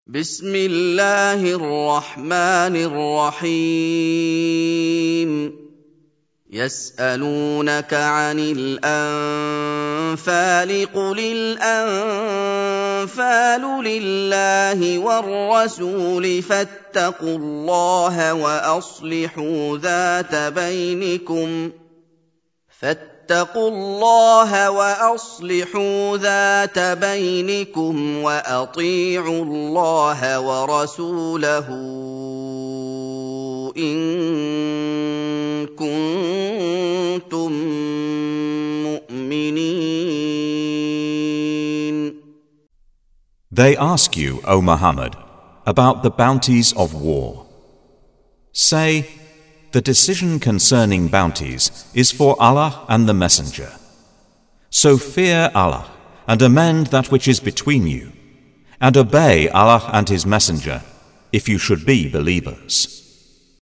بسم الله الرحمن الرحيم يسألونك عن الأنفال قل الأنفال لله والرسول فاتقوا الله وأصلحوا ذات بينكم وأطيعوا الله ورسوله إن كنتم مؤمنين. They ask you, O Muhammad, about the bounties of war. Say, the decision concerning bounties is for Allah and the Messenger. So fear Allah and amend that which is between you, and obey Allah and His Messenger if you should be believers.